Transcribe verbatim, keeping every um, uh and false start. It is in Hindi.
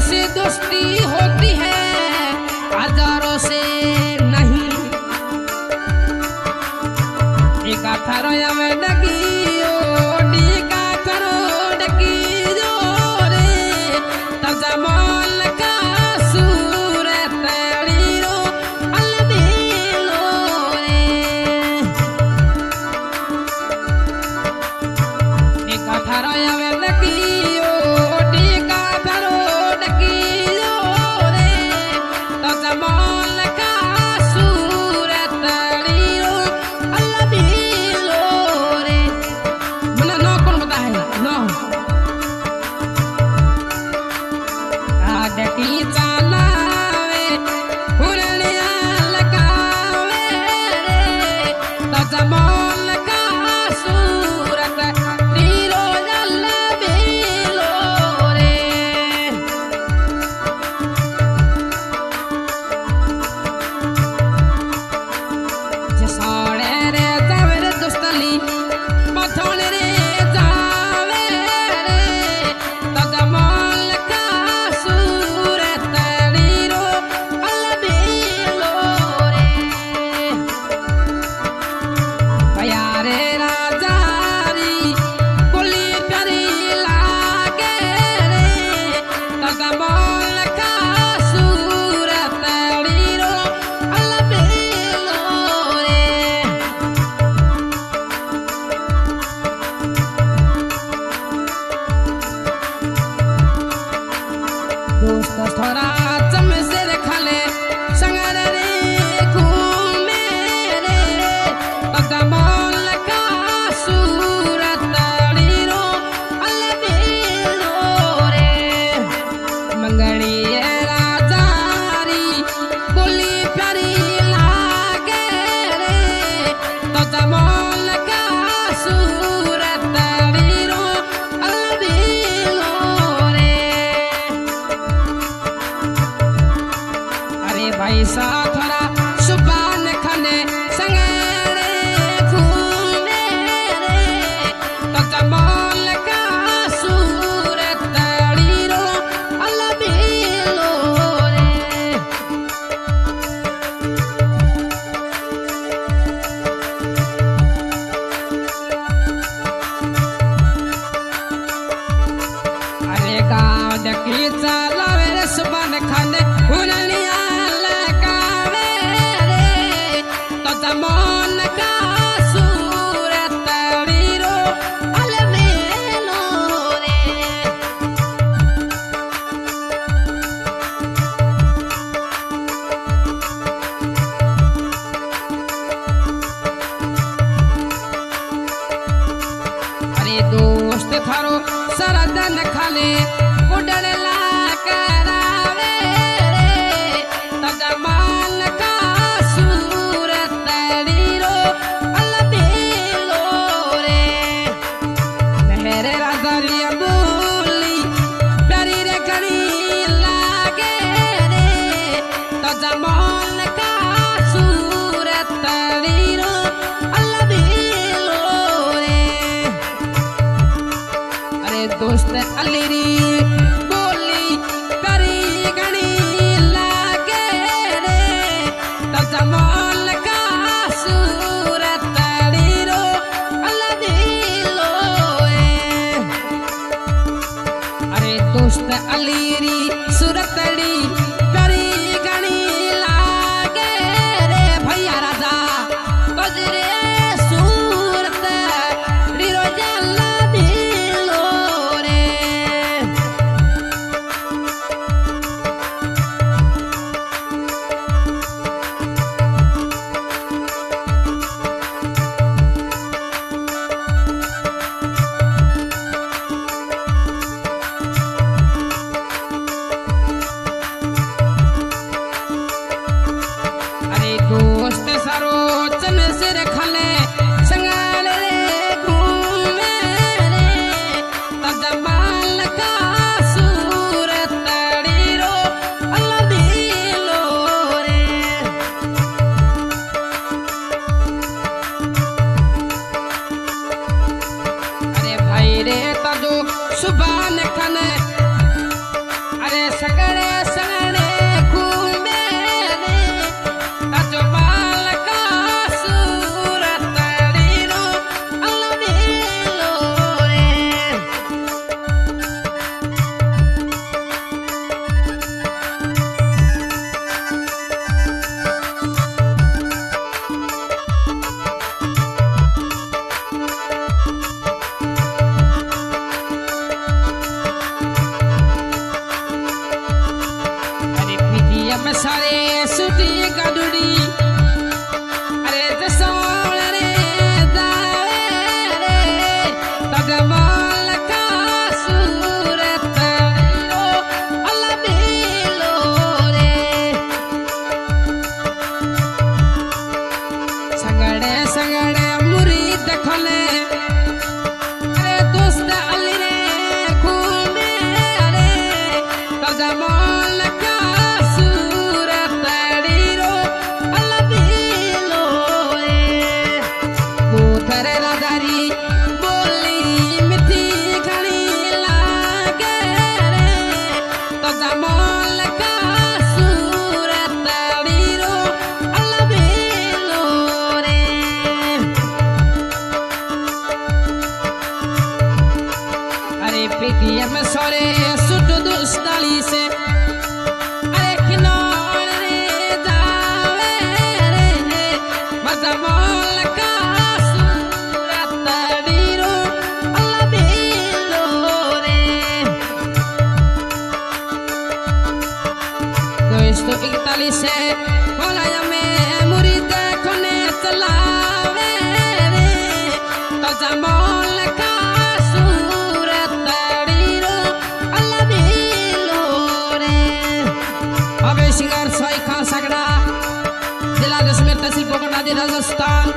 से दोस्ती होती है हजारों से नहीं। एक अठारो में डगी ओडी का करो डगी जो रे तजमल का सूरत रीरो अलबेलो रे। एक अठारो में डगी ओडी का करो डगी जो रे तजमल का सूरत रीरो अलबेलो रे। मना नो कौन बता है नो डकी चलावे हुरनिया लगावे रे तजमल का सूरत रीरो अलबेलो रे। जसोड़े रे जावे रे दोस्तली मथोड़े रे जावे रे तजमल का सूरत रीरो अलबेलो रे। प्यारे राजारी बोली प्यारी लागे रे तजमल का सूरत रीरो अलबेलो रे। दोस्त थोड़ा चम से खाले संगर रे घूमे रे तजमल का सूरत रीरो अलबेलो रे। मंगड़ी राजारी बोली प्यारी लागे रे तजमल का सूरत रीरो अलबेलो रे। अरे भाई सा थोड़ा सुबान खने संगरे घूमे रे तजमल का सूरत रीरो अलबेलो रे। अरे गाँव डकी चलावे रे सुबान खने हुरनिया लगावे रे तजमल का सूरत रीरो अलबेलो रे। अरे दोस्त थारो सरदन खाले उड़न ला करावे रे तजमल का सूरत रीरो अलबेलो रे। मेरे राजारिया बोली प्यारी रे कड़ी लागे रे तजमल का सूरत रीरो अलबेलो रे। अरे दोस्त अलीरी बोली प्यारी गणी लागे रे तजमल का सूरत रीरो अलबेलो रे। अरे दोस्त अलीरी सूरतड़ी प्यारी गणी लागे रे भैया राजा बजरे सूरत रीरो अलबेलो रे। सुबान खन अरे सक पीटीएम सोरे सुट दुष्टाली से अरे खिनौन रे जावे रे मजमोल का सूरत डीरो अल्लाह बेलो रे। दोस्तों इकतालीस से मौलाया में मुरीद खुने चलावे रे तो जमोल का सूरत डीरो अल्लाह बेलो रे। अब सिंगर सोई खान सगड़ा जिला दशमेर तहसील पोकटा राजस्थान